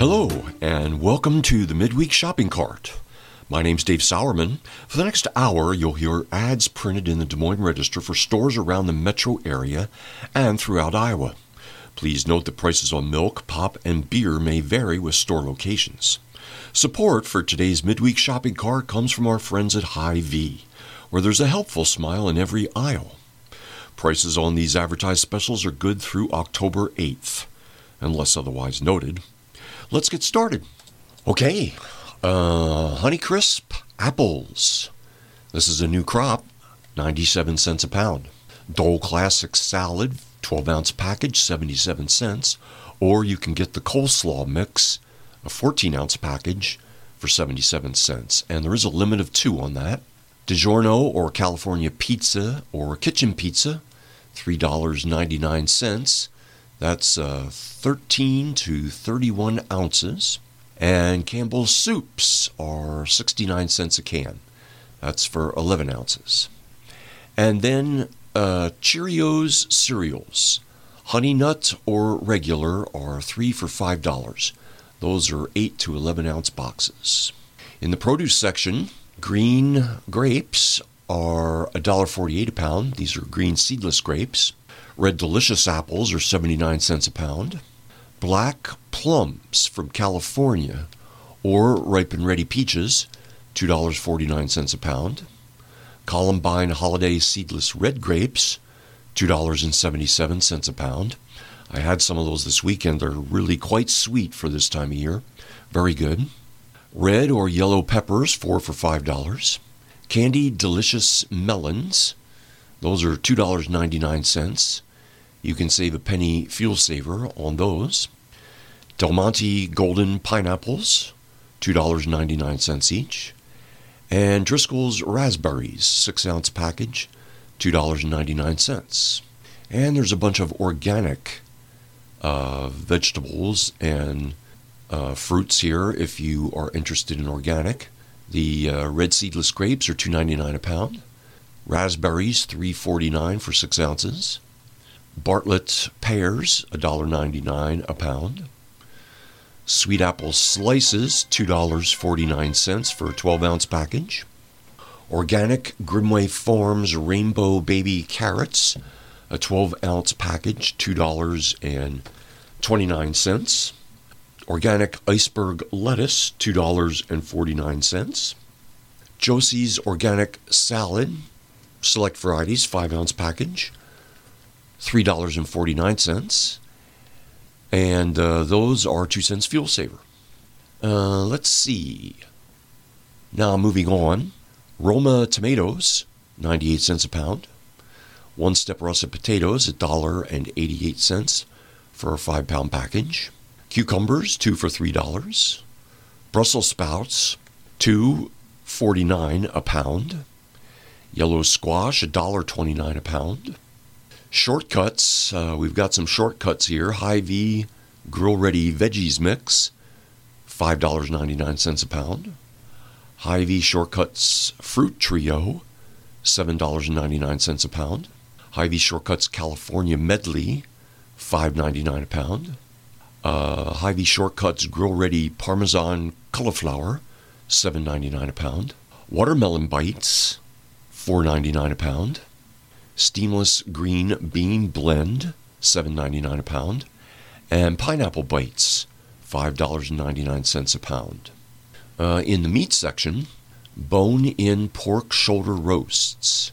Hello, and welcome to the Midweek Shopping Cart. My name's Dave Sauerman. For the next hour, you'll hear ads printed in the Des Moines Register for stores around the metro area and throughout Iowa. Please note that prices on milk, pop, and beer may vary with store locations. Support for today's Midweek Shopping Cart comes from our friends at Hy-Vee, where there's a helpful smile in every aisle. Prices on these advertised specials are good through October 8th, unless otherwise noted. Let's get started. Okay, Honeycrisp apples. This is a new crop, 97 cents a pound. Dole Classic salad, 12-ounce package, 77 cents. Or you can get the coleslaw mix, a 14-ounce package, for 77 cents. And there is a limit of 2 on that. DiGiorno or California pizza or kitchen pizza, $3.99. That's 13 to 31 ounces. And Campbell's soups are 69 cents a can. That's for 11 ounces. And then Cheerios cereals, Honey Nut or regular, are 3 for $5. Those are 8 to 11 ounce boxes. In the produce section, green grapes are $1.48 a pound. These are green seedless grapes. Red Delicious apples are 79 cents a pound. Black plums from California or ripe and ready peaches, $2.49 a pound. Columbine Holiday seedless red grapes, $2.77 a pound. I had some of those this weekend. They're really quite sweet for this time of year. Very good. Red or yellow peppers, 4 for $5. Candied Delicious melons, those are $2.99. You can save a penny fuel saver on those. Del Monte Golden pineapples, $2.99 each. And Driscoll's raspberries, 6-ounce package, $2.99. And there's a bunch of organic vegetables and fruits here if you are interested in organic. The red seedless grapes are $2.99 a pound. Raspberries, $3.49 for 6 ounces. Bartlett pears, $1.99 a pound. Sweet apple slices, $2.49 for a 12-ounce package. Organic Grimway Farms rainbow baby carrots, a 12-ounce package, $2.29. Organic iceberg lettuce, $2.49. Josie's organic salad, select varieties, 5-ounce package, $3.49. And those are 2 cents fuel saver. Let's see. Now moving on. Roma tomatoes, 98 cents a pound. One Step russet potatoes, $1.88 for a 5-pound package. Cucumbers, 2 for $3. Brussels sprouts, $2.49 a pound. Yellow squash, $1.29 a pound. Shortcuts, we've got some shortcuts here. Hy-Vee Grill Ready Veggies Mix, $5.99 a pound. Hy-Vee Shortcuts Fruit Trio, $7.99 a pound. Hy-Vee Shortcuts California Medley, $5.99 a pound. Hy-Vee Shortcuts Grill Ready Parmesan Cauliflower, $7.99 a pound. Watermelon Bites, $4.99 a pound. Steamless Green Bean Blend, $7.99 a pound. And Pineapple Bites, $5.99 a pound. In the meat section, bone-in pork shoulder roasts,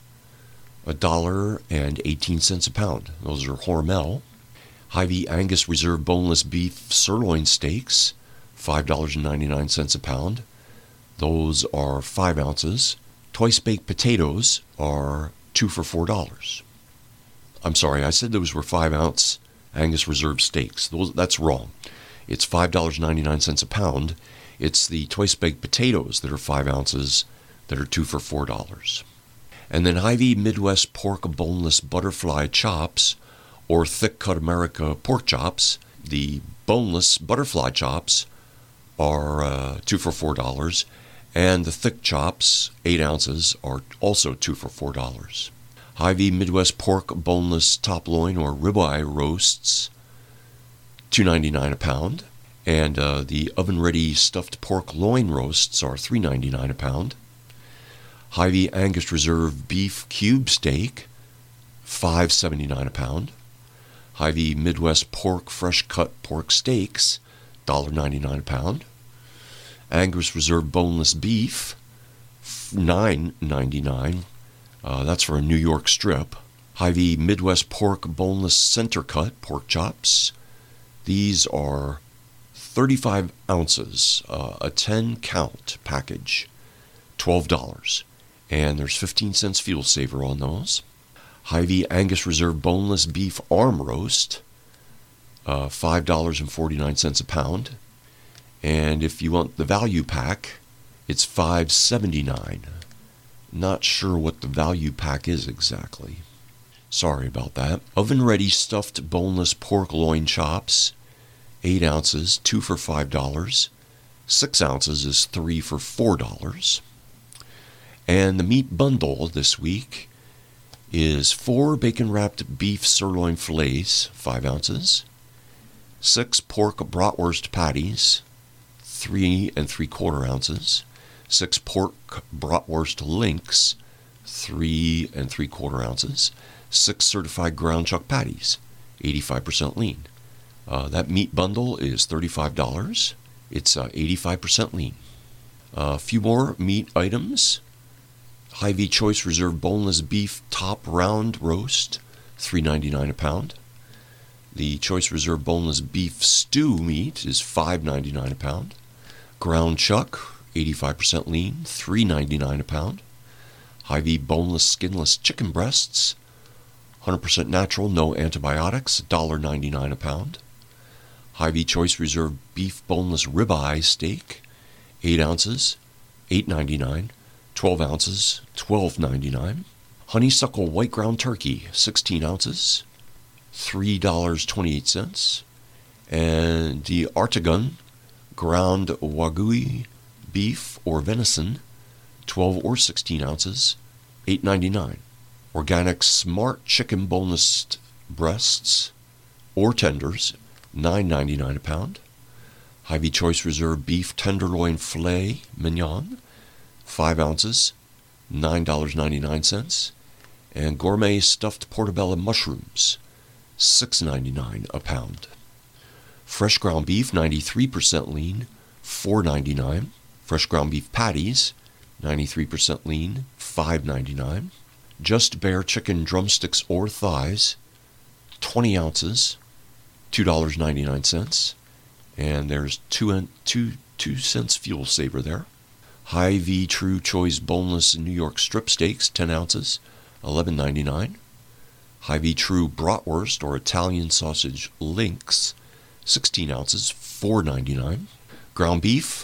$1.18 a pound. Those are Hormel. Hy-Vee Angus Reserve Boneless Beef Sirloin Steaks, $5.99 a pound. Those are 5 ounces. Twice Baked Potatoes are 2 for $4. I'm sorry, I said those were 5-ounce Angus Reserve steaks. That's wrong. It's $5.99 a pound. It's the Twice Baked Potatoes that are 5 ounces that are 2 for $4. And then Hy-Vee Midwest Pork Boneless Butterfly Chops, or Thick Cut America Pork Chops. The boneless butterfly chops are 2 for $4. And the thick chops, 8 ounces, are also 2 for $4. Hy-Vee Midwest Pork Boneless Top Loin or Ribeye Roasts, $2.99 a pound. And the oven-ready stuffed pork loin roasts are $3.99 a pound. Hy-Vee Angus Reserve Beef Cube Steak, $5.79 a pound. Hy-Vee Midwest Pork Fresh Cut Pork Steaks, $1.99 a pound. Angus Reserve Boneless Beef, $9.99. That's for a New York strip. Hy-Vee Midwest Pork Boneless Center Cut Pork Chops. These are 35 ounces, a 10-count package, $12. And there's 15 cents fuel saver on those. Hy-Vee Angus Reserve Boneless Beef Arm Roast, $5.49 a pound. And if you want the value pack, it's $5.79. Not sure what the value pack is exactly. Sorry about that. Oven-ready stuffed boneless pork loin chops, 8 ounces, 2 for $5. 6 ounces is 3 for $4. And the meat bundle this week is 4 bacon-wrapped beef sirloin fillets, 5 ounces, 6 pork bratwurst patties, 3 3/4 ounces, 6 pork bratwurst links, 3 3/4 ounces, 6 certified ground chuck patties, 85% lean. That meat bundle is $35. It's 85% lean. A few more meat items. Hy-Vee Choice Reserve Boneless Beef Top Round Roast, $3.99 a pound. The Choice Reserve Boneless Beef Stew meat is $5.99 a pound. Ground chuck, 85% lean, $3.99 a pound. Hy-Vee Boneless Skinless Chicken Breasts, 100% natural, no antibiotics, $1.99 a pound. Hy-Vee Choice Reserve Beef Boneless Ribeye Steak, 8 ounces, $8.99. 12 ounces, $12.99. Honeysuckle White Ground Turkey, 16 ounces, $3.28. And the Artigun Ground Wagyu Beef or Venison, 12 or 16 ounces, $8.99. Organic Smart Chicken Boneless Breasts or Tenders, $9.99 a pound. Hy-Vee Choice Reserve Beef Tenderloin Filet Mignon, 5 ounces, $9.99. And Gourmet Stuffed Portobello Mushrooms, $6.99 a pound. Fresh ground beef, 93% lean, $4.99. Fresh ground beef patties, 93% lean, $5.99. Just Bare chicken drumsticks or thighs, 20 ounces, $2.99. And there's 2 cents fuel saver there. Hy-Vee True Choice Boneless New York Strip Steaks, 10 ounces, $11.99. Hy-Vee True Bratwurst or Italian Sausage Links, 16 ounces, $4.99. Ground beef,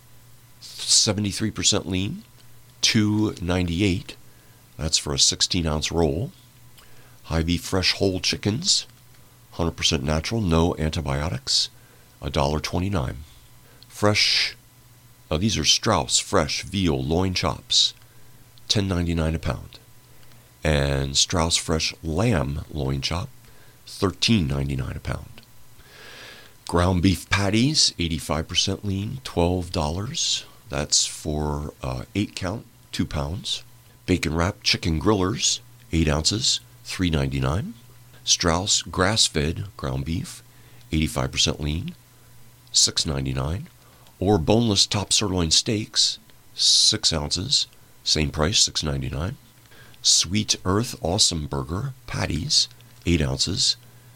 73% lean, $2.98. That's for a 16-ounce roll. Hy-Vee Fresh Whole Chickens, 100% natural, no antibiotics, $1.29. Fresh, these are Strauss Fresh Veal Loin Chops, $10.99 a pound. And Strauss Fresh Lamb Loin Chop, $13.99 a pound. Ground beef patties, 85% lean, $12. That's for 8 count, 2 pounds. Bacon wrapped chicken grillers, 8 ounces, $3.99. Strauss grass-fed ground beef, 85% lean, $6.99. Or boneless top sirloin steaks, 6 ounces, same price, $6.99. Sweet Earth Awesome Burger patties, 8 ounces,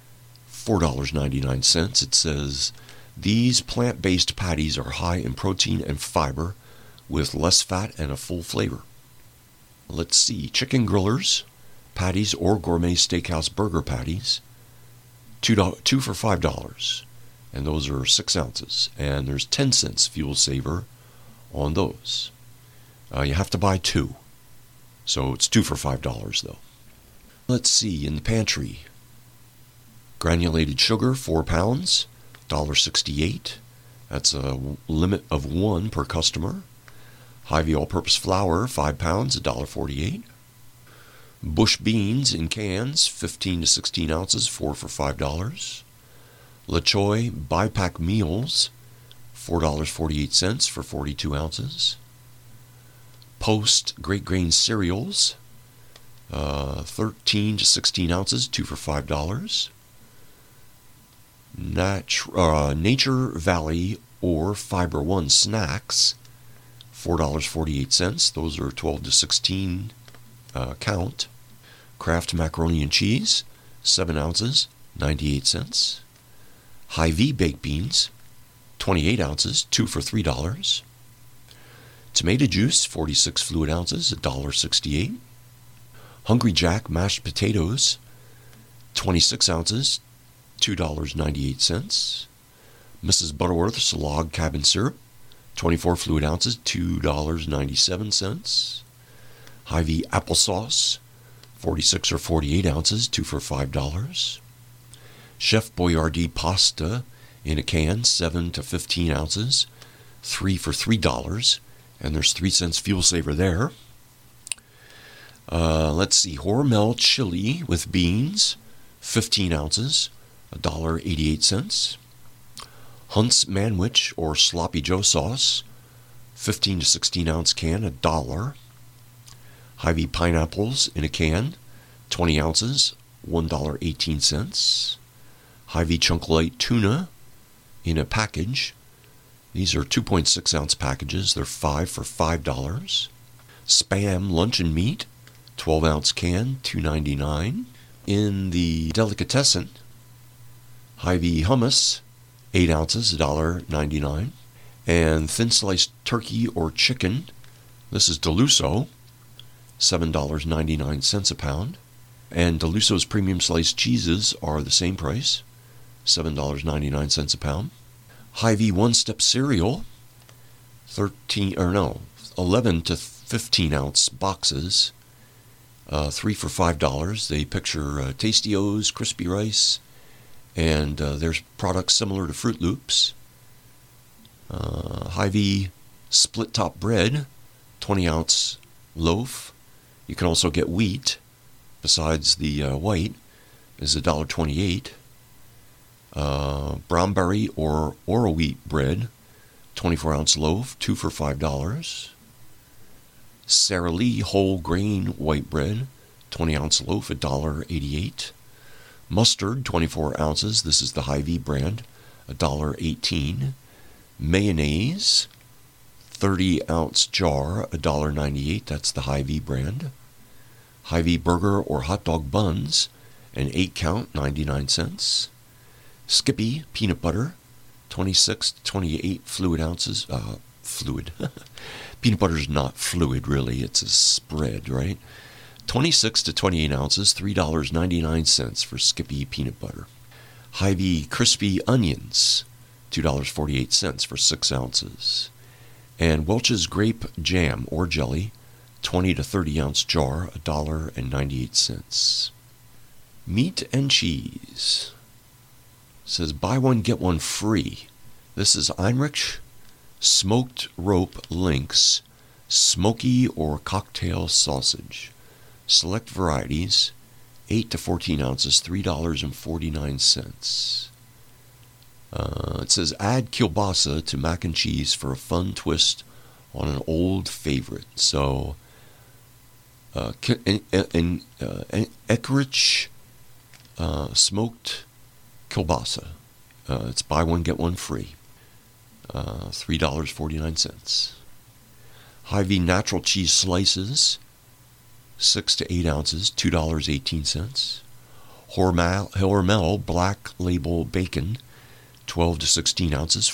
$4.99. It says, these plant-based patties are high in protein and fiber with less fat and a full flavor. Let's see, chicken grillers, patties or gourmet steakhouse burger patties, 2 for $5. And those are 6 ounces. And there's 10 cents fuel saver on those. You have to buy 2. So it's 2 for $5 though. Let's see, in the pantry. Granulated sugar, 4 pounds, $1.68. That's a limit of 1 per customer. Hy-Vee all-purpose flour, 5 pounds, $1.48. Bush beans in cans, 15 to 16 ounces, 4 for $5. La Choy Bipack Meals, $4.48 for 42 ounces. Post Great Grain Cereals, 13 to 16 ounces, 2 for $5. Nature Valley or Fiber One Snacks, $4.48. Those are 12 to 16 count. Kraft Macaroni and Cheese, 7 ounces, 98 cents. Hy-Vee Baked Beans, 28 ounces, 2 for $3. Tomato Juice, 46 fluid ounces, $1.68. Hungry Jack Mashed Potatoes, 26 ounces, $2.98. Mrs. Butterworth's Log Cabin Syrup, 24 fluid ounces, $2.97. Hy-Vee Applesauce, 46 or 48 ounces, 2 for $5. Chef Boyardee Pasta in a can, 7 to 15 ounces, 3 for $3. And there's 3 cents fuel saver there. Let's see, Hormel Chili with beans, 15 ounces, $1.88. Hunt's Manwich or Sloppy Joe sauce, 15 to 16 ounce can, $1. Hy-Vee pineapples in a can, 20 ounces, $1.18. Hy-Vee Chunk Light tuna in a package. These are 2.6 ounce packages. They're 5 for $5. Spam luncheon meat, 12 ounce can, $2.99. In the delicatessen, Hy-Vee hummus, 8 ounces, $1.99. And thin sliced turkey or chicken, this is Deluso, $7.99 a pound. And Deluso's premium sliced cheeses are the same price, $7.99 a pound. Hy-Vee one-step cereal, 11 to 15 ounce boxes, 3 for $5. They picture Tasty-O's, Crispy Rice, and there's products similar to Fruit Loops. Hy-Vee split top bread, 20 ounce loaf. You can also get wheat, besides the white, is $1.28. Brownberry or Oro wheat bread, 24 ounce loaf, 2 for $5. Sara Lee whole grain white bread, 20 ounce loaf, $1.88. Mustard, 24 ounces, this is the Hy-Vee brand, $1.18. Mayonnaise, 30 ounce jar, $1.98, that's the Hy-Vee brand. Hy-Vee burger or hot dog buns, an 8 count, 99 cents. Skippy peanut butter, 26 to 28 fluid ounces. Fluid. Peanut butter's not fluid, really. It's a spread, right? 26 to 28 ounces, $3.99 for Skippy peanut butter. Hy-Vee crispy onions, $2.48 for 6 ounces. And Welch's grape jam or jelly, 20 to 30 ounce jar, $1.98. Meat and cheese. It says buy one, get one free. This is Einrich smoked rope links, smoky or cocktail sausage. Select varieties, 8 to 14 ounces, $3.49. It says add kielbasa to mac and cheese for a fun twist on an old favorite. So, Eckrich smoked kielbasa. It's buy one, get one free. $3.49. Hy-Vee natural cheese slices, 6 to 8 ounces, $2.18. Hormel black label bacon, 12 to 16 ounces,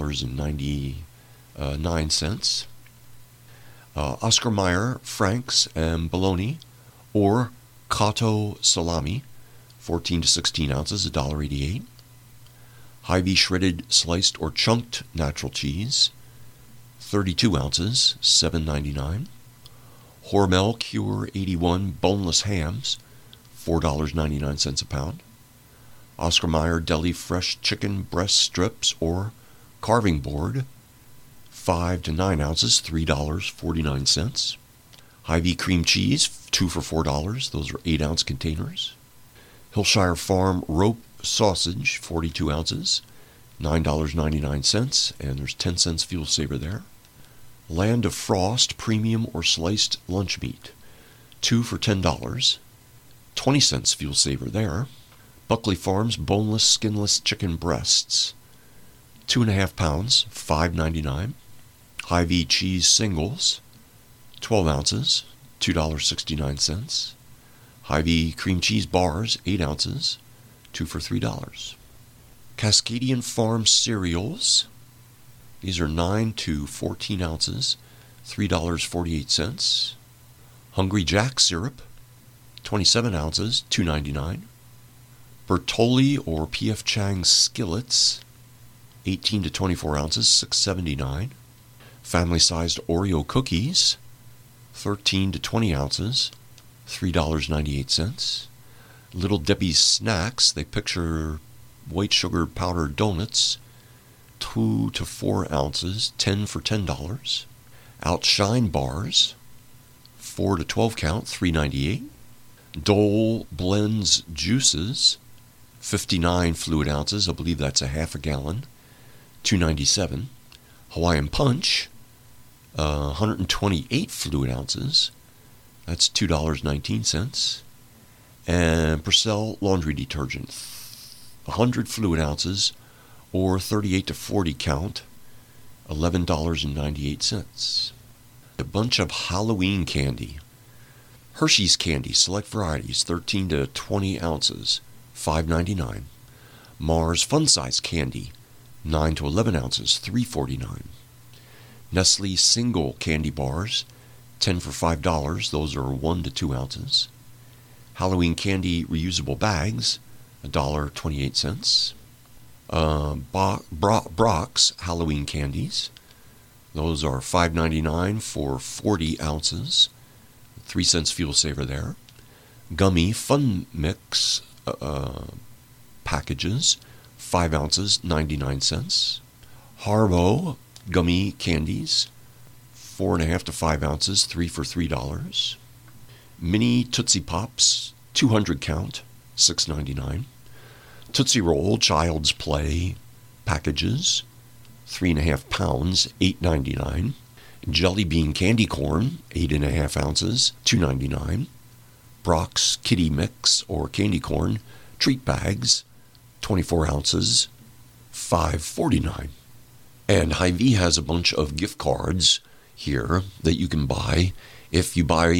$4.99. Oscar Mayer Franks and bologna or Cotto salami, 14 to 16 ounces, $1.88. Hy-Vee shredded sliced or chunked natural cheese, 32 ounces, $7.99. Hormel Cure 81 boneless hams, $4.99 a pound. Oscar Mayer Deli fresh chicken breast strips or carving board, 5 to 9 ounces, $3.49. Hy-Vee cream cheese, 2 for $4. Those are 8 ounce containers. Hillshire Farm rope sausage, 42 ounces, $9.99, and there's 10 cents fuel saver there. Land of Frost premium or sliced lunch meat, 2 for $10, 20 cents fuel saver there. Buckley Farms boneless, skinless chicken breasts, 2.5 pounds, $5.99. Hy-Vee cheese singles, 12 ounces, $2.69. Hy-Vee cream cheese bars, 8 ounces, 2 for $3. Cascadian Farm cereals, these are 9 to 14 ounces, $3.48. Hungry Jack syrup, 27 ounces, $2.99. Bertolli or P.F. Chang's skillets, 18 to 24 ounces, $6.79. Family-sized Oreo cookies, 13 to 20 ounces, $3.98. Little Debbie's snacks, they picture white sugar powdered donuts, 2 to 4 ounces, 10 for $10. Outshine bars, 4 to 12 count, $3.98. Dole blends juices, 59 fluid ounces, I believe that's a half a gallon, $2.97. Hawaiian Punch, 128 fluid ounces, that's $2.19. And Purcell laundry detergent, 100 fluid ounces, or 38 to 40 count, $11.98. A bunch of Halloween candy. Hershey's candy, select varieties, 13 to 20 ounces, $5.99. Mars Fun Size candy, 9 to 11 ounces, $3.49. Nestle single candy bars, 10 for $5, those are 1 to 2 ounces. Halloween candy reusable bags, $1.28. Brock's Halloween candies, those are $5.99 for 40 ounces, 3 cents fuel saver there. Gummy Fun Mix packages, 5 ounces, 99 cents. Haribo gummy candies, 4.5 to 5 ounces, 3 for $3. Mini Tootsie Pops, 200 count, $6.99. Tootsie Roll Child's Play packages, 3.5 pounds, $8.99. Jelly Bean Candy Corn, 8.5 ounces, $2.99. Brock's Kitty Mix or Candy Corn treat bags, 24 ounces, $5.49. And Hy-Vee has a bunch of gift cards here that you can buy. If you buy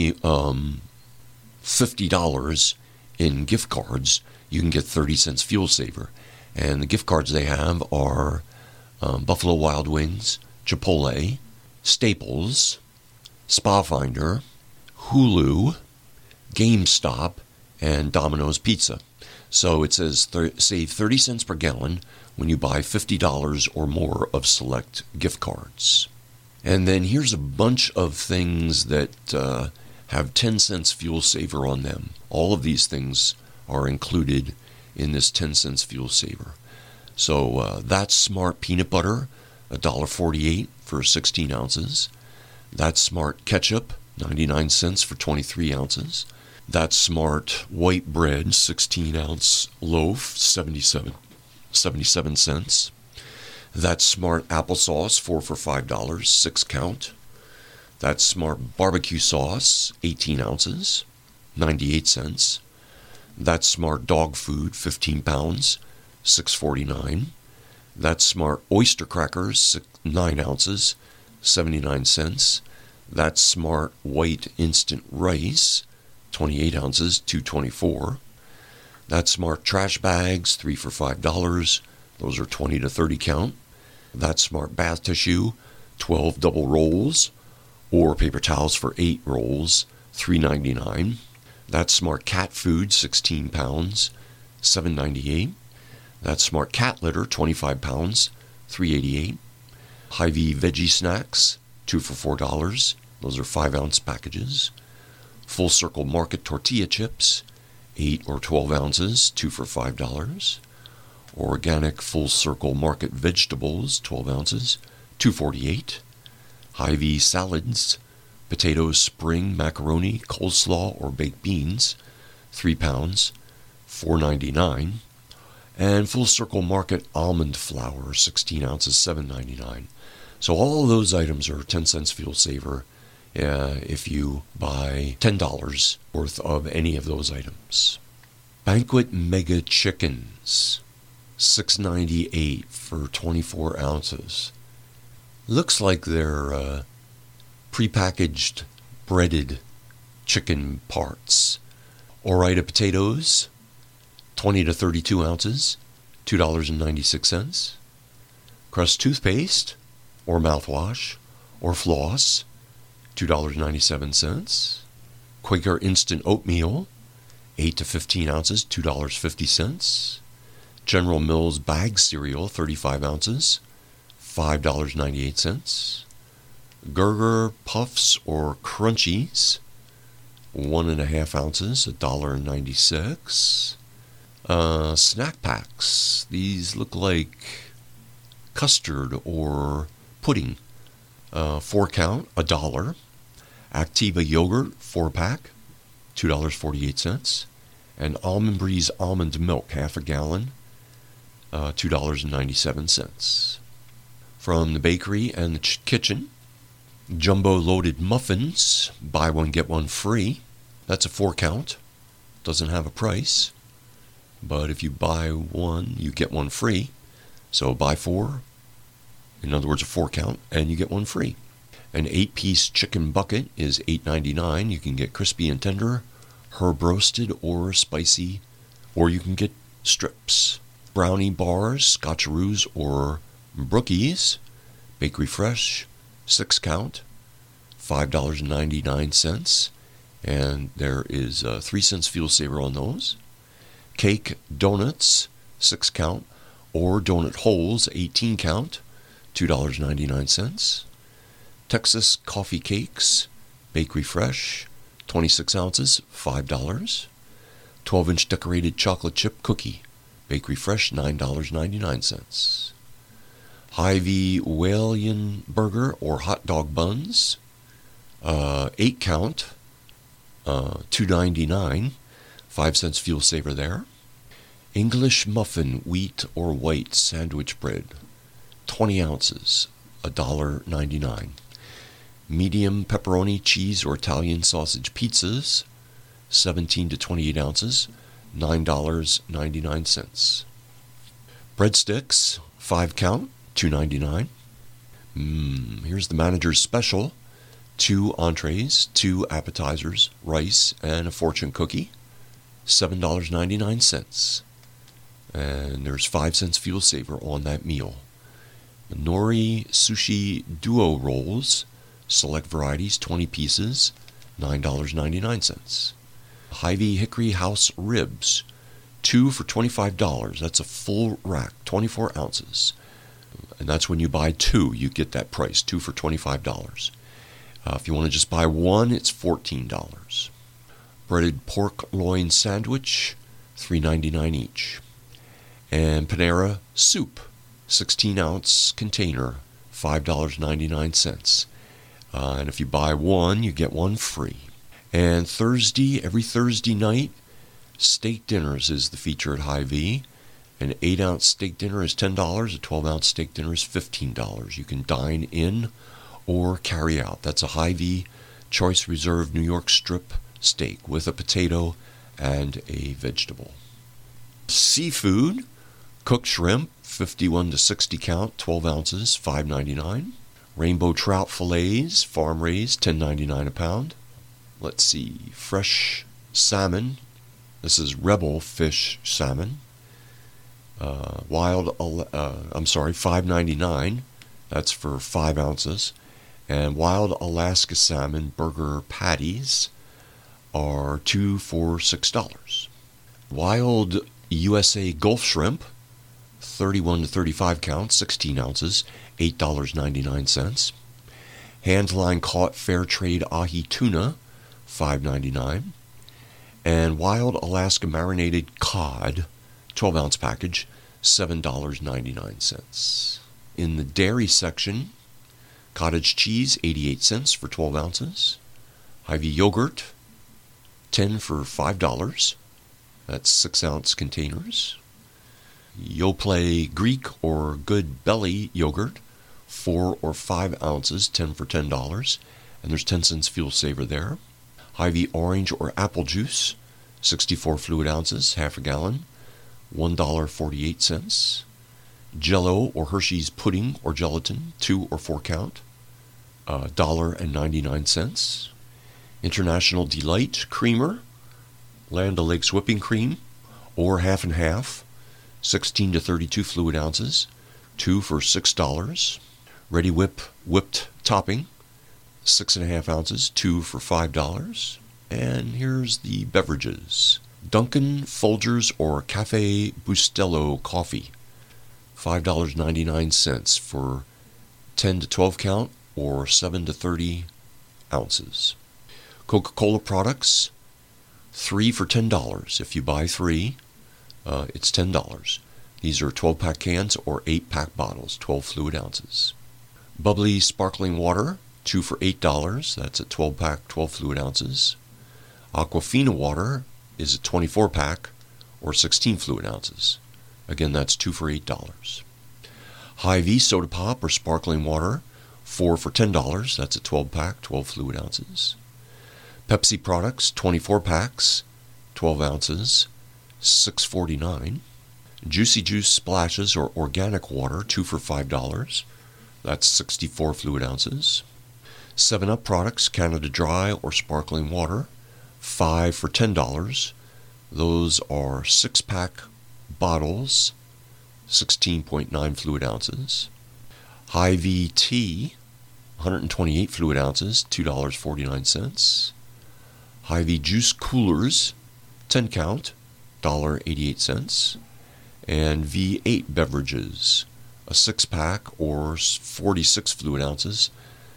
$50 in gift cards, you can get 30 cents fuel saver. And the gift cards they have are Buffalo Wild Wings, Chipotle, Staples, Spa Finder, Hulu, GameStop, and Domino's Pizza. So it says save 30 cents per gallon when you buy $50 or more of select gift cards. And then here's a bunch of things that have 10 cents fuel saver on them. All of these things are included in this 10 cents fuel saver. So That's Smart peanut butter, $1.48 for 16 ounces. That's Smart ketchup, 99 cents for 23 ounces. That's Smart white bread, 16-ounce loaf, 77 cents. That's Smart applesauce, 4 for $5, 6 count. That's Smart barbecue sauce, 18 ounces, 98 cents. That's Smart dog food, 15 pounds, $6.49. That's Smart oyster crackers, 9 ounces, 79 cents. That's Smart white instant rice, 28 ounces, $2.24. That's Smart trash bags, 3 for $5. Those are 20 to 30 count. That's Smart bath tissue, 12 double rolls, or paper towels for 8 rolls, $3.99. That's Smart cat food, 16 pounds, $7.98. That's Smart cat litter, 25 pounds, $3.88. Hy-Vee veggie snacks, 2 for $4. Those are 5-ounce packages. Full Circle Market tortilla chips, 8 or 12 ounces, 2 for $5. Organic Full Circle Market vegetables, 12 ounces, $2.48. Hy-Vee salads, potatoes, spring, macaroni, coleslaw, or baked beans, 3 pounds, $4.99. And Full Circle Market almond flour, 16 ounces, $7.99. So all of those items are 10 cents fuel saver if you buy $10 worth of any of those items. Banquet Mega Chickens, $6.98 for 24 ounces. Looks like they're prepackaged breaded chicken parts. Ore-Ida potatoes, 20 to 32 ounces, $2.96. Crest toothpaste, or mouthwash, or floss, $2.97. Quaker instant oatmeal, 8 to 15 ounces, $2.50. General Mills bag cereal, 35 ounces, $5.98. Gerger Puffs or Crunchies, 1.5 ounces, $1.96. Snack packs. These look like custard or pudding. 4 count, $1. Activa yogurt, 4-pack, $2.48. And Almond Breeze almond milk, half a gallon, $2.97. From the bakery and the kitchen, jumbo loaded muffins, buy one, get one free. That's a 4 count. Doesn't have a price. But if you buy one, you get one free. So buy 4, in other words, a 4 count, and you get one free. An 8-piece chicken bucket is $8.99. You can get crispy and tender, herb roasted, or spicy, or you can get strips. Brownie bars, Scotcheroos or Brookies, Bakery Fresh, 6 count, $5.99. And there is 3 cents fuel saver on those. Cake donuts, 6 count, or donut holes, 18 count, $2.99. Texas coffee cakes, Bakery Fresh, 26 ounces, $5. 12-inch decorated chocolate chip cookie, Bakery Fresh, $9.99. Hy-Vee Whalian burger or hot dog buns, 8 count, $2.99, 5 cents fuel saver there. English muffin wheat or white sandwich bread, 20 ounces, $1.99. Medium pepperoni cheese or Italian sausage pizzas, 17 to 28 ounces, $9.99. Breadsticks, 5 count, $2.99. Here's the manager's special. 2 entrees, 2 appetizers, rice, and a fortune cookie, $7.99. And there's 5 cents fuel saver on that meal. Nori Sushi Duo Rolls, select varieties, 20 pieces, $9.99. Hy-Vee Hickory House Ribs, 2 for $25. That's a full rack, 24 ounces. And that's when you buy 2, you get that price, 2 for $25. If you want to just buy 1, it's $14. Breaded pork loin sandwich, $3.99 each. And Panera soup, 16-ounce container, $5.99. And if you buy 1, you get 1 free. And every Thursday night, steak dinners is the feature at Hy-Vee. An 8-ounce steak dinner is $10. A 12-ounce steak dinner is $15. You can dine in or carry out. That's a Hy-Vee Choice Reserve New York strip steak with a potato and a vegetable. Seafood, cooked shrimp, 51 to 60 count, 12 ounces, $5.99. Rainbow trout fillets, farm raised, $10.99 a pound. Let's see, fresh salmon. This is Rebel Fish salmon. $5.99. That's for 5 ounces. And wild Alaska salmon burger patties are 2 for $6. Wild USA Gulf shrimp, 31 to 35 count, 16 ounces, $8.99. Hand-line caught fair trade ahi tuna, $5.99. And wild Alaska marinated cod, 12-ounce package, $7.99. In the dairy section, cottage cheese, 88 cents for 12 ounces. Hy-Vee yogurt, 10 for $5. That's 6-ounce containers. Yoplait Greek or Good Belly yogurt, 4 or 5 ounces, 10 for $10, and there's 10 cents fuel saver there. Hy-Vee orange or apple juice, 64 fluid ounces, half a gallon, $1.48. Jell-O or Hershey's pudding or gelatin, 2 or 4 count, $1.99. International Delight creamer, Land O'Lakes whipping cream, or half and half, 16 to 32 fluid ounces, 2 for $6. Ready Whip whipped topping, 6.5 ounces, 2 for $5. And here's the beverages. Dunkin', Folgers, or Cafe Bustelo coffee, $5.99 for 10 to 12 count or 7 to 30 ounces. Coca-Cola products, 3 for $10. If you buy 3, it's $10. These are 12-pack cans or 8-pack bottles, 12 fluid ounces. Bubbly sparkling water, 2 for $8. That's a 12-pack, 12 fluid ounces. Aquafina water is a 24-pack or 16 fluid ounces. Again, that's 2 for $8. Hy-Vee soda pop or sparkling water, 4 for $10. That's a 12-pack, 12 fluid ounces. Pepsi products, 24 packs, 12 ounces, $6.49. Juicy Juice splashes or organic water, 2 for $5. That's 64 fluid ounces. 7-Up products, Canada Dry or sparkling water, 5 for $10. Those are 6-pack bottles, 16.9 fluid ounces. Hy-Vee tea, 128 fluid ounces, $2.49. Hy-Vee juice coolers, 10 count, $1.88. And V8 beverages, a 6-pack or 46 fluid ounces,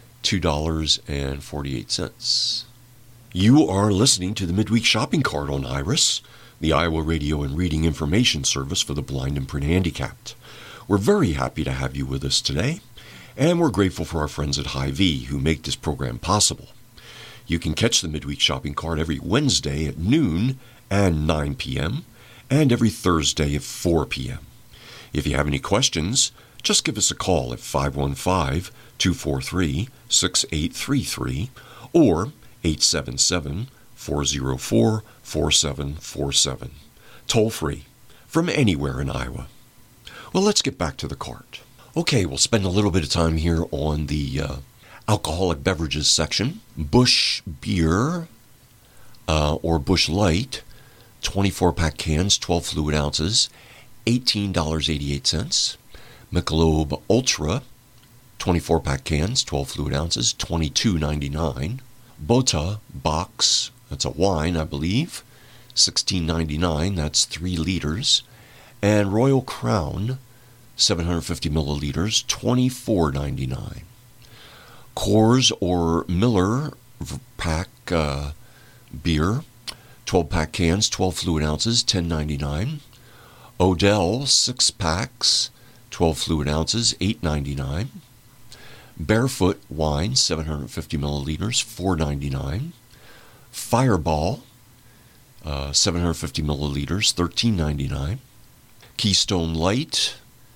$2.48. You are listening to the Midweek Shopping Cart on IRIS, the Iowa Radio and Reading Information Service for the blind and print handicapped. We're very happy to have you with us today, and we're grateful for our friends at Hy-Vee who make this program possible. You can catch the Midweek Shopping Cart every Wednesday at noon and 9 p.m., and every Thursday at 4 p.m. If you have any questions, just give us a call at 515-243-6833 or 877-404-4747. Toll free from anywhere in Iowa. Well, let's get back to the cart. Okay, we'll spend a little bit of time here on the alcoholic beverages section. Busch Beer or Busch Light, 24-pack cans, 12 fluid ounces, $18.88. Michelob Ultra, 24-pack cans, 12 fluid ounces, $22.99. Bota Box, that's a wine, I believe, $16.99. That's 3 liters. And Royal Crown, 750 milliliters, $24.99. Coors or Miller pack beer, 12-pack cans, 12 fluid ounces, $10.99. Odell 6 packs, 12 fluid ounces, $8.99. Barefoot wine, 750 milliliters, $4.99. Fireball, 750 milliliters, $13.99. Keystone Light,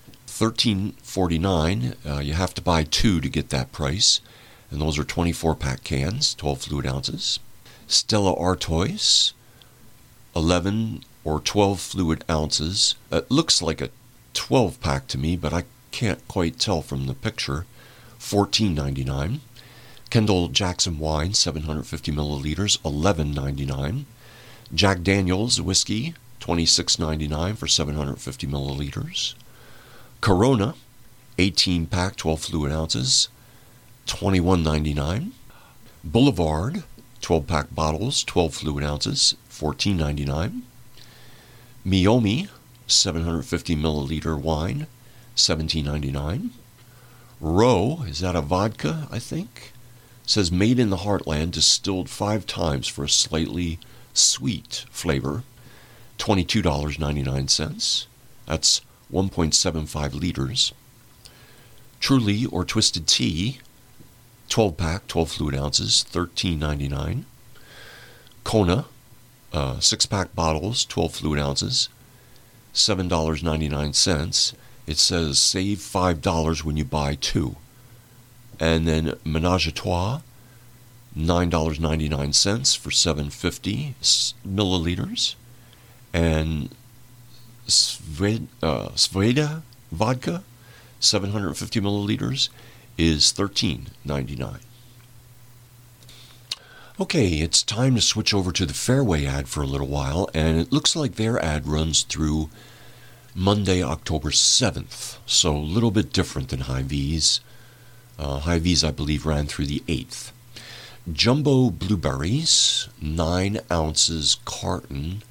$13.49. You have to buy 2 to get that price, and those are 24-pack cans, 12 fluid ounces. Stella Artois, 11 or 12 fluid ounces. It looks like a 12-pack to me, but I can't quite tell from the picture. $14.99. Kendall Jackson wine, 750 milliliters, $11.99. Jack Daniel's whiskey, $26.99 for 750 milliliters. Corona, 18-pack, 12 fluid ounces, $21.99. Boulevard, 12-pack bottles, 12 fluid ounces, $14.99. Meiomi, 750 milliliter wine, $17.99. Roe, is that a vodka, I think? Says made in the Heartland, distilled 5 times for a slightly sweet flavor, $22.99. That's 1.75 liters. Truly or Twisted Tea, 12-pack, 12 fluid ounces, $13.99. Kona, 6-pack bottles, 12 fluid ounces, $7.99. It says save $5 when you buy 2. And then Menage a Trois, $9.99 for 750 milliliters. And Sveda vodka, 750 milliliters, is $13.99. Okay, it's time to switch over to the Fairway ad for a little while, and it looks like their ad runs through Monday, October 7th, so a little bit different than Hy-Vee's. Hy-Vee's, I believe, ran through the 8th. Jumbo blueberries, 9 ounces carton,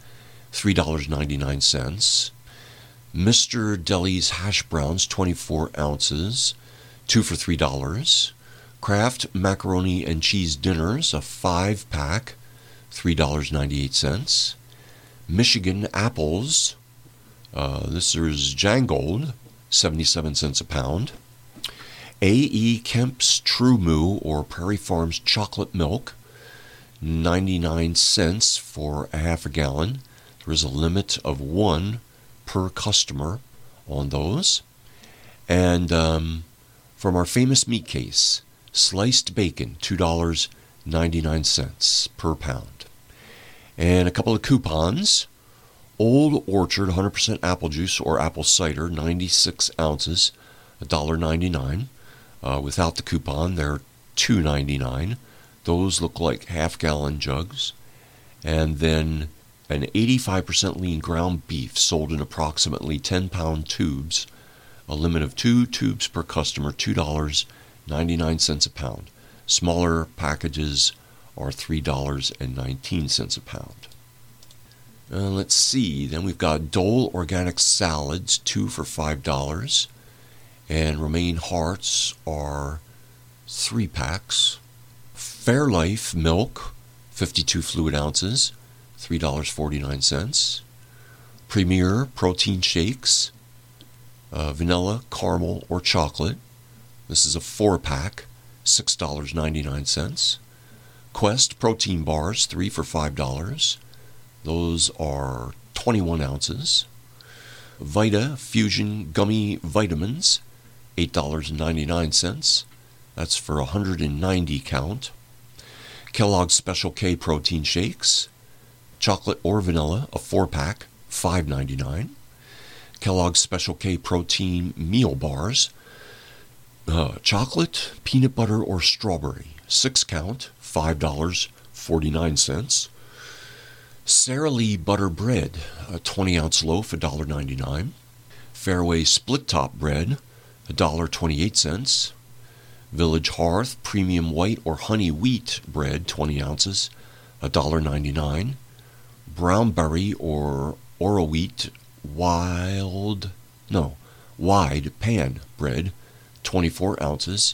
$3.99. Mr. Deli's hash browns, 24 ounces, 2 for $3. Kraft macaroni and cheese dinners, a 5-pack, $3.98. Michigan apples, this is Jangold, 77 cents a pound. A.E. Kemp's True Moo or Prairie Farms chocolate milk, 99 cents for a half a gallon. There is a limit of 1 per customer on those. And from our famous meat case, sliced bacon, $2.99 per pound. And a couple of coupons. Old Orchard 100% apple juice or apple cider, 96 ounces, $1.99. Without the coupon, they're $2.99. Those look like half-gallon jugs. And then an 85% lean ground beef sold in approximately 10-pound tubes, a limit of 2 tubes per customer, $2.99 a pound. Smaller packages are $3.19 a pound. Let's see, then we've got Dole Organic Salads, 2 for $5. And Romaine Hearts are 3 packs. Fairlife milk, 52 fluid ounces, $3.49. Premier protein shakes, vanilla, caramel, or chocolate. This is a 4-pack, $6.99. Quest protein bars, 3 for $5. Those are 21 ounces. Vita Fusion gummy vitamins, $8.99. That's for 190 count. Kellogg's Special K protein shakes, chocolate or vanilla, a 4-pack, $5.99. Kellogg's Special K protein meal bars, chocolate, peanut butter, or strawberry, 6 count, $5.49. Sara Lee butter bread, a 20-ounce loaf, $1.99. Fairway split top bread, $1.28. Village Hearth premium white or honey wheat bread, 20 ounces, $1.99. Brownberry or Oro wheat wide pan bread, 24 ounces,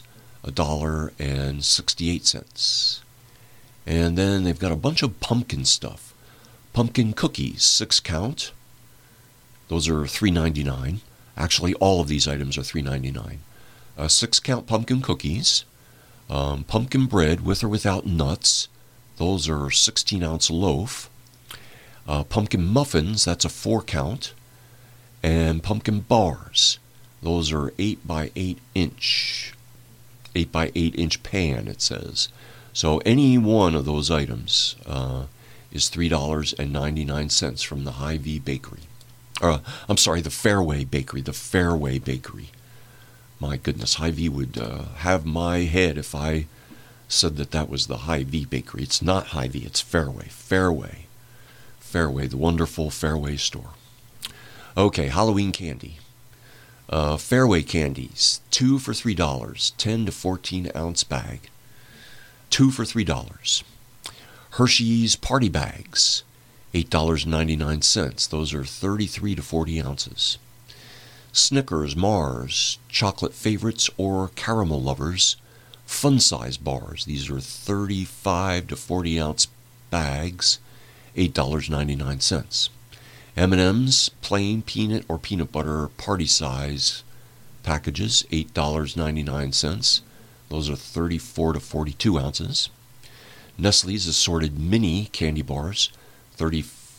$1.68. And then they've got a bunch of pumpkin stuff. Pumpkin cookies, 6 count. Those are $3.99. Actually, all of these items are $3.99. 6 count pumpkin cookies. Pumpkin bread with or without nuts. Those are 16-ounce loaf. Pumpkin muffins, that's a 4 count. And pumpkin bars. Those are 8 by 8 inch. 8 by 8 inch pan, it says. So any one of those items is $3.99 from the Hy-Vee Bakery. The Fairway Bakery. The Fairway Bakery. My goodness, Hy-Vee would have my head if I said that was the Hy-Vee Bakery. It's not Hy-Vee, it's Fairway. Fairway, the wonderful Fairway store. Okay, Halloween candy. Fairway candies, 2 for $3, 10 to 14 ounce bag. 2 for $3. Hershey's party bags, $8.99. Those are 33 to 40 ounces. Snickers, Mars, chocolate favorites or caramel lovers, fun size bars. These are 35 to 40 ounce bags, $8.99. M&M's plain peanut or peanut butter party size packages, $8.99. Those are 34 to 42 ounces. Nestle's assorted mini candy bars, 35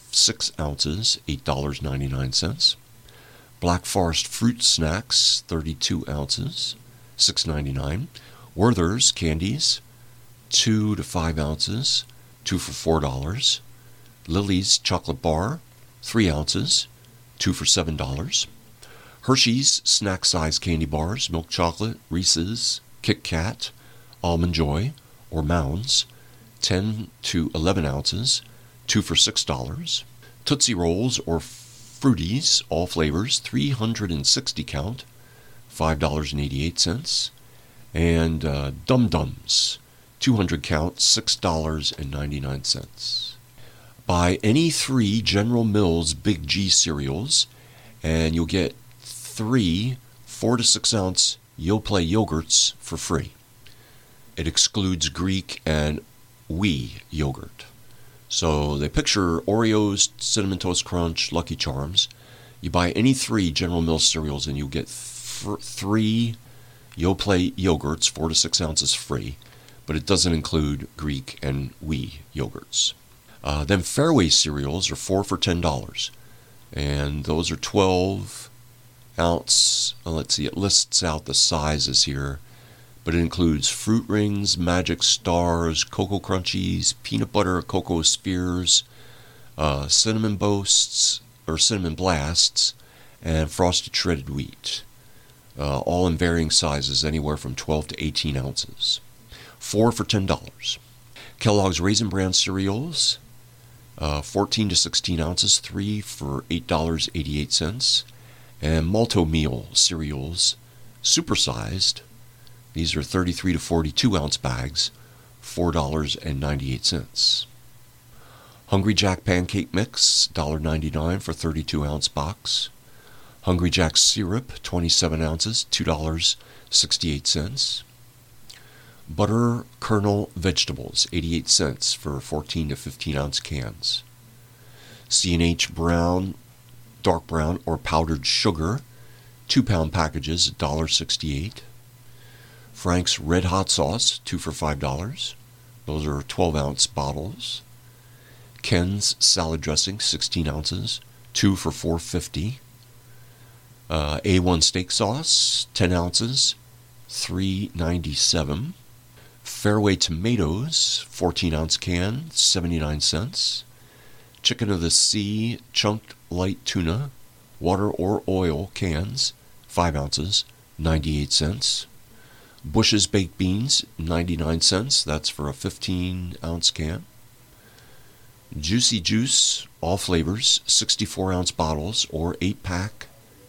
6 ounces, $8.99. Black Forest Fruit Snacks, 32 ounces, $6.99. Werther's Candies, 2 to 5 ounces, 2 for $4. Lily's Chocolate Bar, 3 ounces, 2 for $7. Hershey's Snack Size Candy Bars, Milk Chocolate, Reese's, Kit Kat, Almond Joy, or Mounds, 10 to 11 ounces, 2 for $6. Tootsie Rolls or Fruities, all flavors, 360 count, $5.88. And Dum Dums, 200 count, $6.99. Buy any 3 General Mills Big G cereals, and you'll get 3 4 to 6 ounce Yoplait yogurts for free. It excludes Greek and Oui yogurt. So they picture Oreos, Cinnamon Toast Crunch, Lucky Charms. You buy any 3 General Mills cereals and you'll get 3 Yoplait yogurts, 4 to 6 ounces free, but it doesn't include Greek and Oui yogurts. Then Fairway cereals are 4 for $10, and those are 12 ounce. Let's see, it lists out the sizes here, but it includes Fruit Rings, Magic Stars, Cocoa Crunchies, Peanut Butter Cocoa Spheres, Cinnamon Boasts or Cinnamon Blasts, and Frosted Shredded Wheat, all in varying sizes, anywhere from 12 to 18 ounces. 4 for $10. Kellogg's Raisin Bran cereals, 14 to 16 ounces, 3 for $8.88. And Malto-Meal cereals, supersized. These are 33 to 42 ounce bags, $4.98. Hungry Jack Pancake Mix, $1.99 for 32 ounce box. Hungry Jack Syrup, 27 ounces, $2.68. Butter Kernel Vegetables, 88 cents for 14 to 15 ounce cans. C&H Brown, dark brown or powdered sugar, 2-pound packages, $1.68. Frank's Red Hot Sauce, 2 for $5. Those are 12 ounce bottles. Ken's Salad Dressing, 16 ounces, 2 for $4.50. A1 Steak Sauce, 10 ounces, $3.97. Fairway Tomatoes, 14 ounce can, 79 cents. Chicken of the Sea Chunked Light Tuna, water or oil cans, 5 ounces, 98 cents. Bush's Baked Beans, 99 cents. That's for a 15 ounce can. Juicy Juice, all flavors, 64 ounce bottles or 8-pack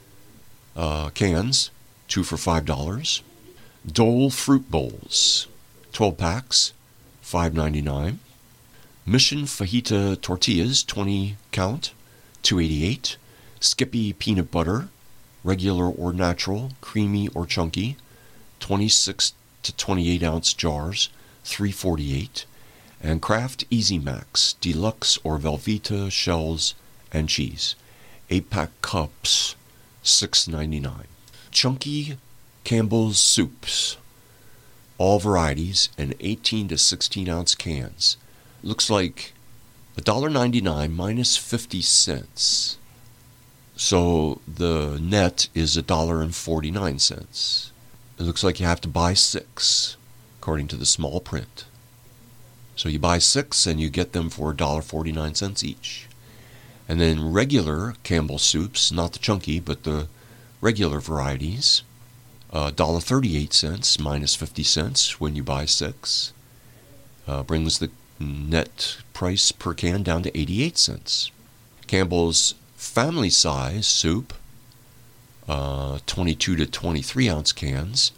cans, 2 for $5. Dole Fruit Bowls, 12 packs, $5.99. Mission Fajita Tortillas, 20 count, $2.88. Skippy Peanut Butter, regular or natural, creamy or chunky, 26 to 28 ounce jars, $3.48. And Kraft Easy Max, Deluxe or Velveeta shells and cheese, 8-pack cups, $6.99. Chunky Campbell's Soups, all varieties, and 18 to 16 ounce cans. Looks like $1.99 minus 50 cents. So the net is $1.49. It looks like you have to buy 6, according to the small print. So you buy 6 and you get them for $1.49 each. And then regular Campbell soups, not the chunky, but the regular varieties, $1.38 minus 50 cents when you buy 6. Brings the net price per can down to 88 cents. Campbell's family size soup, 22 to 23 ounce cans,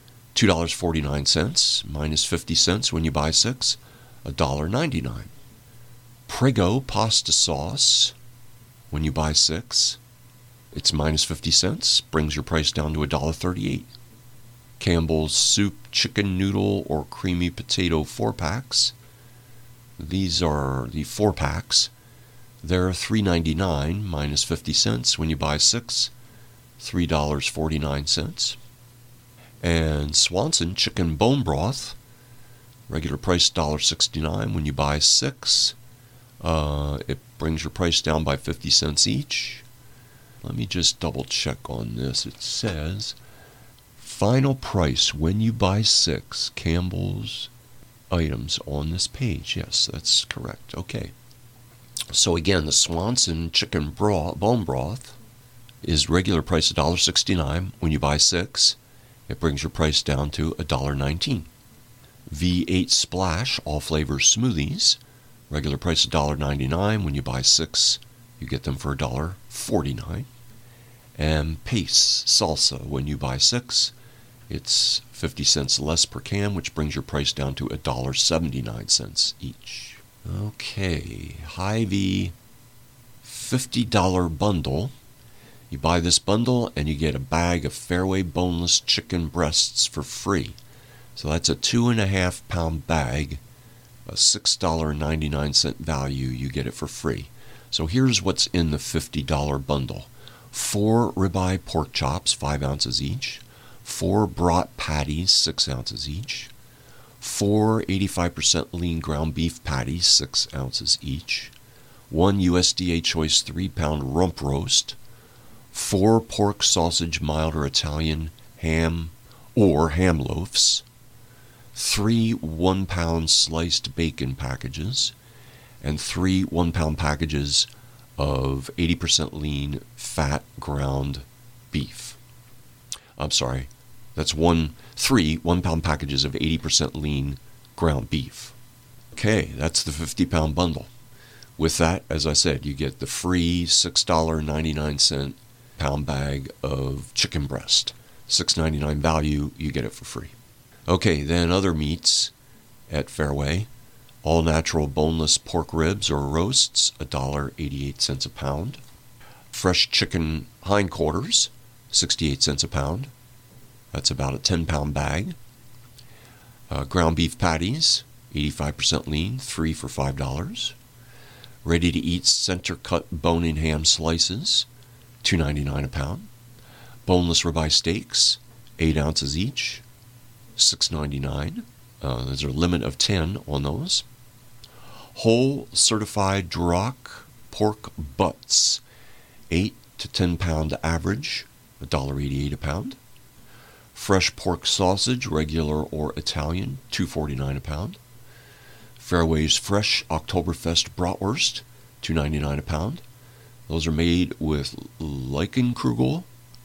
$2.49 minus 50 cents when you buy 6, $1.99. Prego pasta sauce, when you buy 6, it's minus 50 cents, brings your price down to $1.38. Campbell's soup chicken noodle or creamy potato 4-packs. These are the 4-packs. They're $3.99 minus 50 cents when you buy 6, $3.49. And Swanson chicken bone broth, regular price $1.69 when you buy 6, It brings your price down by 50 cents each. Let me just double check on this. It says final price when you buy 6 Campbell's items on this page. Yes, that's correct. Okay. So again, the Swanson chicken bone broth is regular price $1.69. When you buy 6, it brings your price down to $1.19. V8 Splash all flavors smoothies, regular price $1.99. When you buy 6, you get them for $1.49. And Pace Salsa, when you buy 6, it's 50 cents less per can, which brings your price down to $1.79 each. Okay, Hy-Vee $50 bundle. You buy this bundle and you get a bag of Fairway boneless chicken breasts for free. So that's a 2.5 pound bag, a $6.99 value. You get it for free. So here's what's in the $50 bundle. 4 ribeye pork chops, 5 ounces each. 4 brat patties, 6 ounces each. 4 85% lean ground beef patties, 6 ounces each. 1 USDA Choice 3-pound rump roast. 4 pork sausage mild or Italian ham or ham loaves. 3 1-pound sliced bacon packages. And 3 1-pound packages of 80% lean fat ground beef. I'm sorry, that's 3 1-pound packages of 80% lean ground beef. Okay, that's the 50-pound bundle. With that, as I said, you get the free $6.99 pound bag of chicken breast. $6.99 value, you get it for free. Okay, then other meats at Fairway. All natural boneless pork ribs or roasts, $1.88 a pound. Fresh chicken hindquarters, 68 cents a pound. That's about a 10-pound bag. Ground beef patties, 85% lean, 3 for $5. Ready-to-eat center-cut bone-in ham slices, $2.99 a pound. Boneless ribeye steaks, 8 ounces each, $6.99. There's a limit of 10 on those. Whole certified Duroc pork butts, 8 to 10 pound average, $1.88 a pound. Fresh pork sausage, regular or Italian, $2.49 a pound. Fairway's fresh Oktoberfest bratwurst, $2.99 a pound. Those are made with Leichenkrugel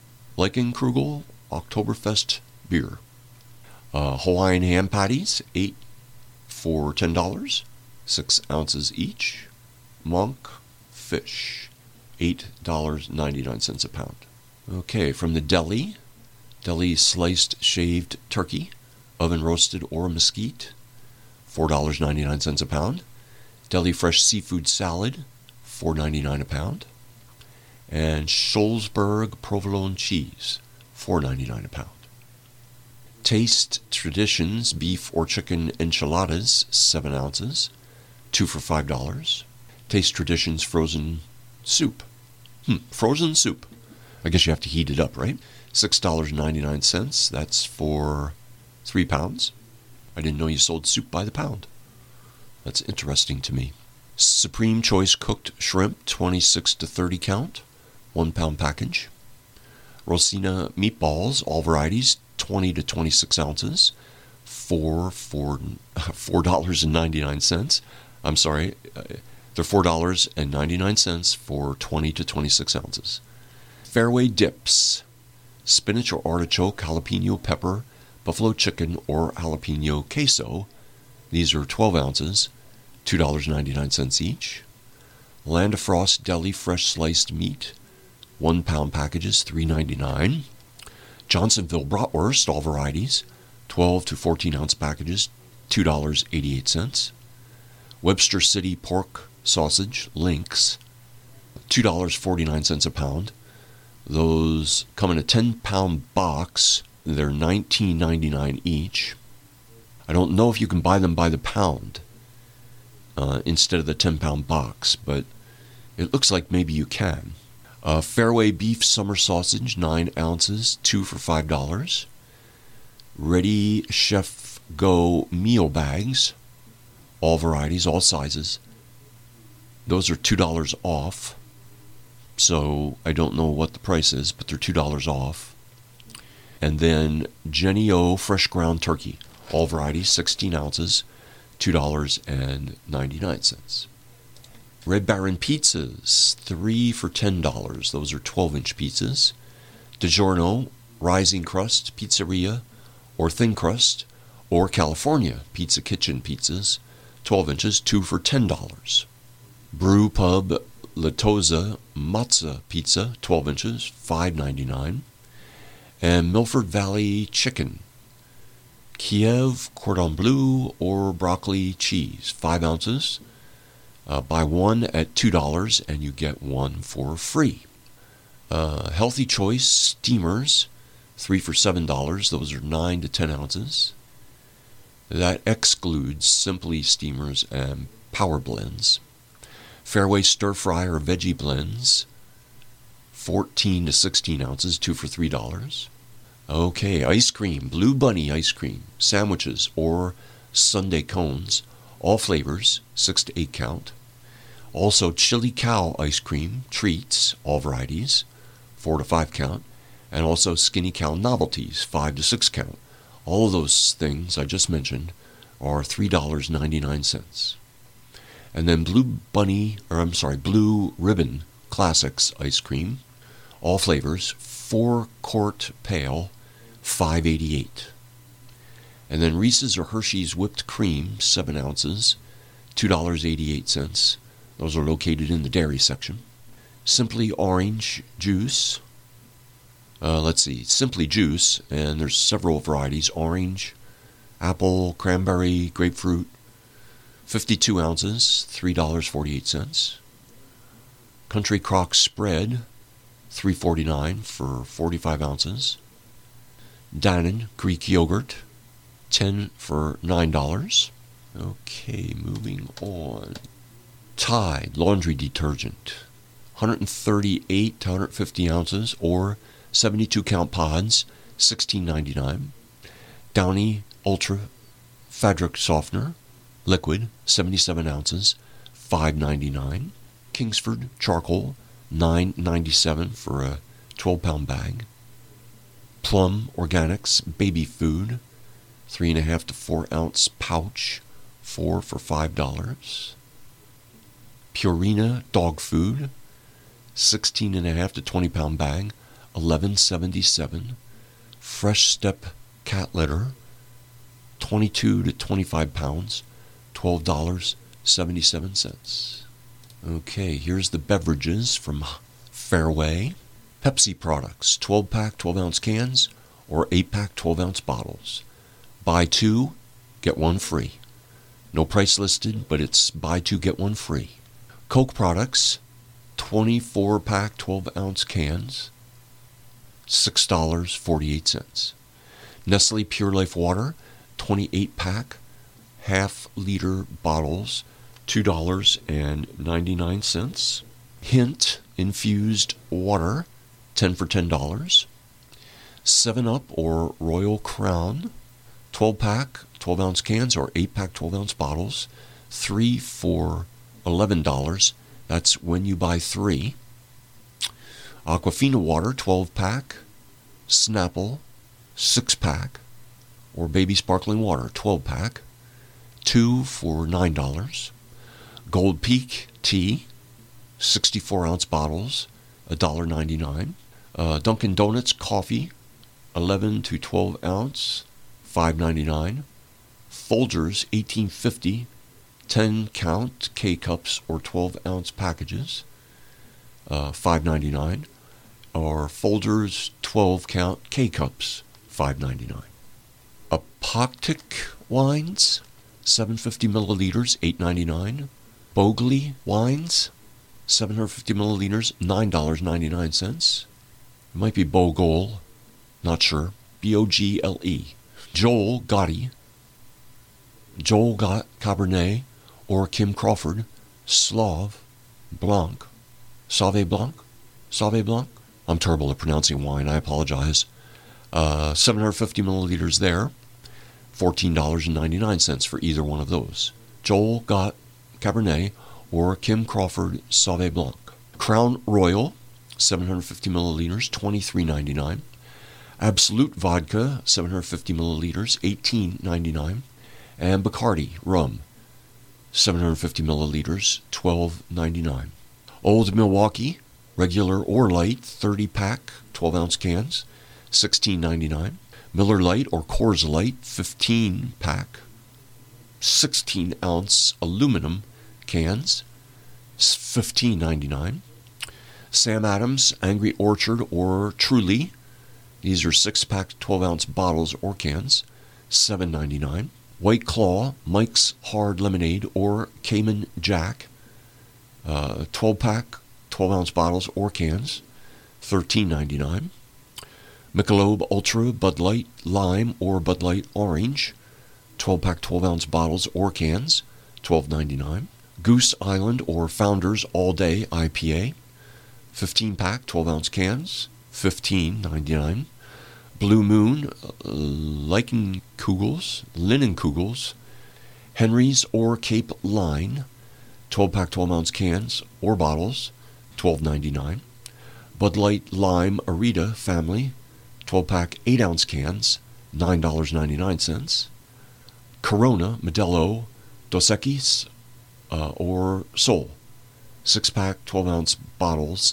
Oktoberfest beer. Hawaiian ham patties, 8 for $10, 6 ounces each. Monk fish, $8.99 a pound. Okay, from the deli sliced shaved turkey, oven roasted or mesquite, $4.99 a pound. Deli fresh seafood salad, $4.99 a pound. And Scholzberg provolone cheese, $4.99 a pound. Taste Traditions beef or chicken enchiladas, 7 ounces, 2 for $5. Taste Traditions frozen soup. Frozen soup. I guess you have to heat it up, right? $6.99. That's for 3 pounds. I didn't know you sold soup by the pound. That's interesting to me. Supreme Choice cooked shrimp, 26 to 30 count, 1 pound package. Rosina meatballs, all varieties, 20 to 26 ounces, $4.99. I'm sorry, they're $4.99 for 20 to 26 ounces. Fairway dips, spinach or artichoke, jalapeno pepper, buffalo chicken or jalapeno queso. These are 12 ounces, $2.99 each. Land of Frost deli fresh sliced meat, 1 pound packages, $3.99. Johnsonville bratwurst, all varieties, 12 to 14 ounce packages, $2.88. Webster City pork sausage, links, $2.49 a pound. Those come in a 10-pound box. They're $19.99 each. I don't know if you can buy them by the pound instead of the 10-pound box, but it looks like maybe you can. Fairway beef summer sausage, 9 ounces, 2 for $5. Ready Chef Go meal bags, all varieties, all sizes, Those are $2 off. So I don't know what the price is, but they're $2 off. And then Jenny O fresh ground turkey, all varieties, 16 ounces, $2.99. Red Baron pizzas, 3 for $10. Those are 12-inch pizzas. DiGiorno rising crust pizzeria or thin crust or California Pizza Kitchen pizzas, 12 inches, 2 for $10. Brew Pub Latoza Matza Pizza, 12 inches, $5.99. And Milford Valley Chicken, Kiev Cordon Bleu or broccoli cheese, 5 ounces. Buy one at $2 and you get one for free. Healthy Choice Steamers, 3 for $7. Those are 9 to 10 ounces. That excludes Simply Steamers and Power Blends. Fairway Stir Fry or Veggie Blends, 14 to 16 ounces, 2 for $3. Okay, ice cream, Blue Bunny ice cream, sandwiches or sundae cones, all flavors, 6 to 8 count. Also Chili Cow ice cream, treats, all varieties, 4 to 5 count. And also Skinny Cow novelties, 5 to 6 count. All of those things I just mentioned are $3.99. And then Blue Ribbon Classics ice cream, all flavors, 4-quart pail, $5.88. And then Reese's or Hershey's whipped cream, 7 ounces, $2.88. Those are located in the dairy section. Simply Orange Juice. Simply Juice, and there's several varieties, orange, apple, cranberry, grapefruit, 52 ounces, $3.48. Country Crock Spread, $3.49 for 45 ounces. Dannon Greek Yogurt, 10 for $9. Okay, moving on. Tide Laundry Detergent, 138 to 150 ounces, or 72 count pods, $16.99. Downy Ultra Fabric Softener, liquid, 77 ounces, $5.99. Kingsford Charcoal, $9.97 for a 12-pound bag. Plum Organics Baby Food, 3.5 to 4 ounce pouch, 4 for $5. Purina Dog Food, 16.5 to 20-pound bag, $11.77. Fresh Step Cat Litter, 22 to 25 pounds, $12.77. Okay, here's the beverages from Fairway. Pepsi products, 12-pack 12-ounce cans or 8-pack 12-ounce bottles. Buy 2, get 1 free. No price listed, but it's buy 2, get 1 free. Coke products, 24-pack 12-ounce cans, $6.48. Nestle Pure Life Water, 28-pack, half-liter bottles, $2.99. Hint Infused Water, 10 for $10. 7-Up or Royal Crown, 12-pack, 12-ounce cans or 8-pack 12-ounce bottles, 3 for $11. That's when you buy 3. Aquafina Water, 12-pack. Snapple, 6-pack. Or Baby Sparkling Water, 12-pack. 2 for $9. Gold Peak Tea, 64-ounce bottles, $1.99. Dunkin' Donuts Coffee, 11 to 12 ounce, $5.99. Folgers 1850, 10 count K-Cups or 12-ounce packages, $5.99. Or Folgers 12 count K-Cups, $5.99. Apoptic Wines, 750 milliliters, $8.99. Bogley Wines, 750 milliliters, $9.99. It might be Bogle, not sure. B-O-G-L-E. Joel Gotti, Joel Cabernet, or Kim Crawford, Sauve Blanc. Sauve Blanc? Sauve Blanc? I'm terrible at pronouncing wine, I apologize. 750 milliliters there, $14.99 for either one of those. Joel Cabernet or Kim Crawford Sauve Blanc. Crown Royal, 750 milliliters, $23.99. Absolute Vodka, 750 milliliters, $18.99. And Bacardi Rum, 750 milliliters, $12.99. Old Milwaukee, regular or light, 30-pack, 12-ounce cans, $16.99. Miller Lite or Coors Light, 15-pack, 16-ounce aluminum cans, $15.99. Sam Adams Angry Orchard or Truly, these are 6-pack, 12-ounce bottles or cans, $7.99. White Claw Mike's Hard Lemonade or Cayman Jack, 12-pack, 12-ounce bottles or cans, $13.99. Michelob Ultra Bud Light Lime or Bud Light Orange, 12-pack, 12-ounce bottles or cans, $12.99. Goose Island or Founders All Day IPA, 15-pack, 12-ounce cans, $15.99. Blue Moon Linnenkugels, Henry's or Cape Line, 12-pack, 12-ounce cans or bottles, $12.99. Bud Light Lime Arita Family, 12-pack, 8-ounce cans, $9.99. Corona Modelo Dos Equis or Sol, 6-pack, 12-ounce bottles,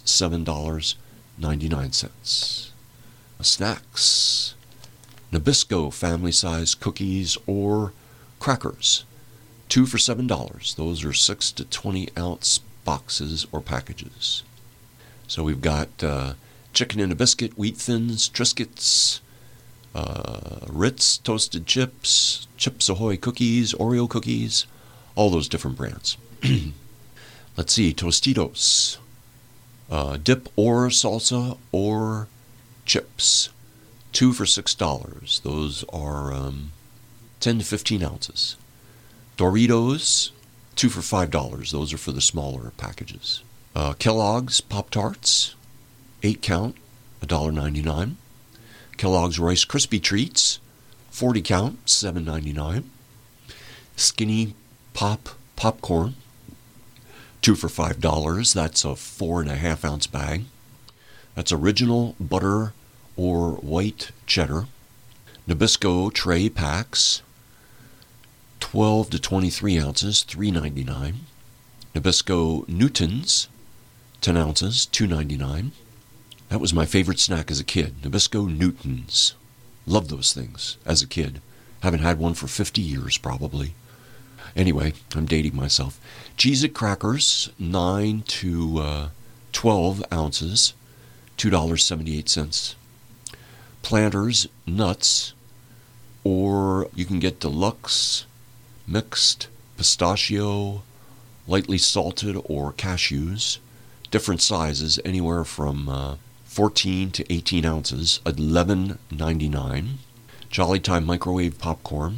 $7.99. Snacks. Nabisco family-size cookies or crackers, 2 for $7. Those are 6 to 20-ounce boxes or packages. So we've got chicken in a biscuit, wheat thins, Triscuits, Ritz toasted chips, Chips Ahoy cookies, Oreo cookies, all those different brands. Let's see, Tostitos, dip or salsa or chips, 2 for $6. Those are 10 to 15 ounces. Doritos, 2 for $5. Those are for the smaller packages. Kellogg's Pop-Tarts, 8-count, $1.99. Kellogg's Rice Krispie Treats, 40-count, $7.99. Skinny Pop Popcorn, 2 for $5. That's a 4.5-ounce bag. That's original butter or white cheddar. Nabisco tray packs, 12 to 23 ounces, $3.99. Nabisco Newtons, 10 ounces, $2.99. That was my favorite snack as a kid, Nabisco Newtons. Loved those things as a kid. Haven't had one for 50 years probably. Anyway, I'm dating myself. Cheez-It crackers, 9 to 12 ounces, $2.78. Planters nuts, or you can get deluxe, mixed, pistachio, lightly salted, or cashews. Different sizes, anywhere from 14 to 18 ounces, $11.99. Jolly Time microwave popcorn,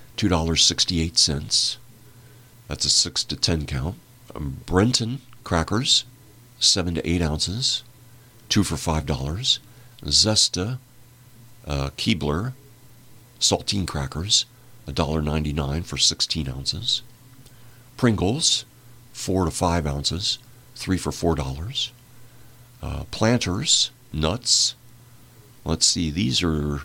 $2.68. That's a 6 to 10 count. Brenton crackers, 7 to 8 ounces, 2 for $5. Zesta Keebler saltine crackers, $1.99 for 16 ounces. Pringles, 4 to 5 ounces, 3 for $4. Planters nuts, let's see, these are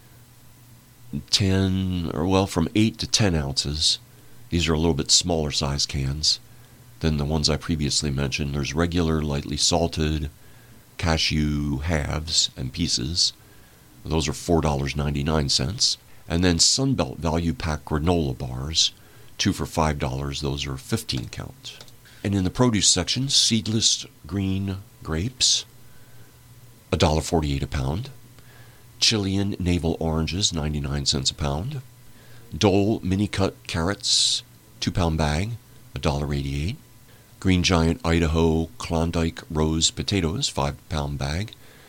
from 8 to 10 ounces. These are a little bit smaller size cans than the ones I previously mentioned. There's regular, lightly salted, cashew halves and pieces. Those are $4.99. And then Sunbelt Value Pack granola bars, 2 for $5. Those are 15 count. And in the produce section, seedless green grapes, $1.48 a pound. Chilean navel oranges, 99 cents a pound. Dole mini cut carrots, 2-pound bag, $1.88. Green Giant Idaho Klondike Rose potatoes, 5-pound bag,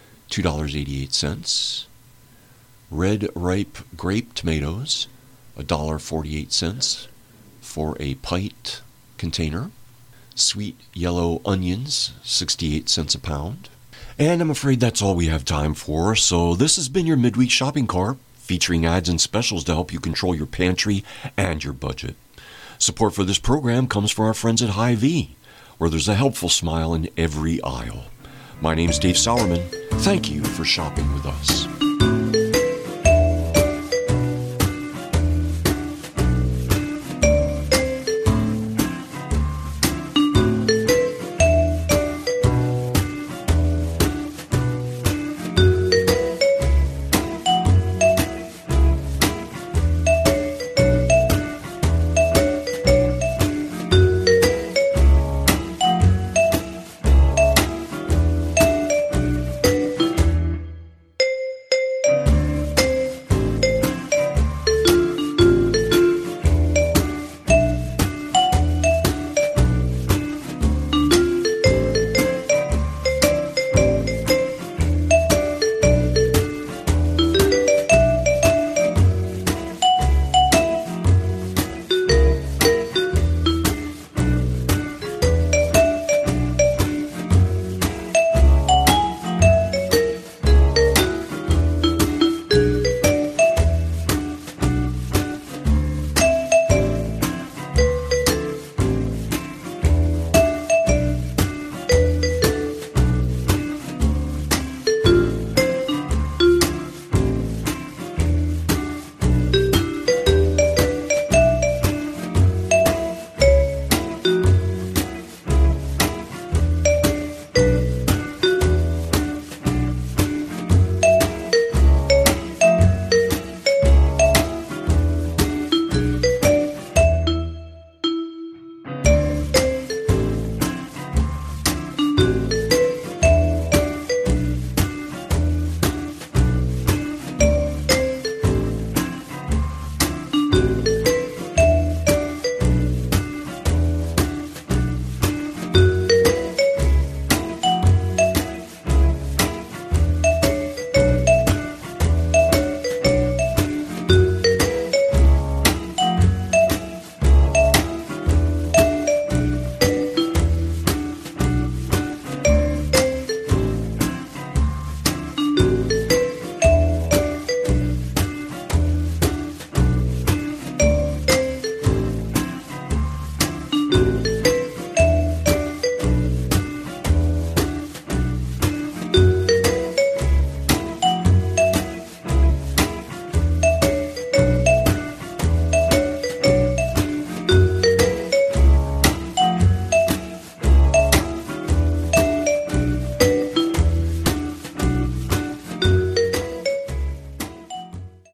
$2.88. Red ripe grape tomatoes, $1.48 for a pint container. Sweet yellow onions, 68 cents a pound. And I'm afraid that's all we have time for, so this has been your Midweek Shopping Cart, featuring ads and specials to help you control your pantry and your budget. Support for this program comes from our friends at Hy-Vee, where there's a helpful smile in every aisle. My name's Dave Sauerman. Thank you for shopping with us.